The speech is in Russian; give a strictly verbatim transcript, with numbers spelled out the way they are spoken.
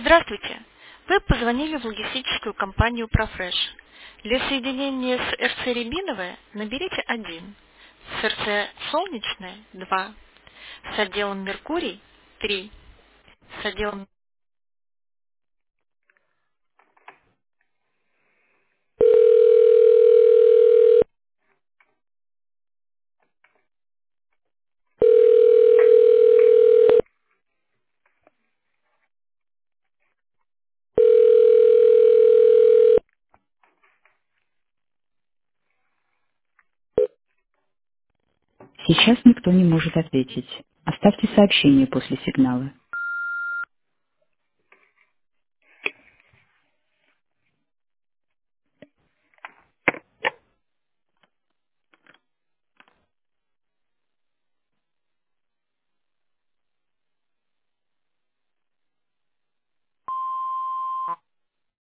Здравствуйте. Вы позвонили в логистическую компанию «Профреш». Для соединения с эр цэ «Рябиновая» наберите один, с эр цэ «Солнечная» два, с отделом «Меркурий» три, с отделом... Сейчас никто не может ответить. Оставьте сообщение после сигнала.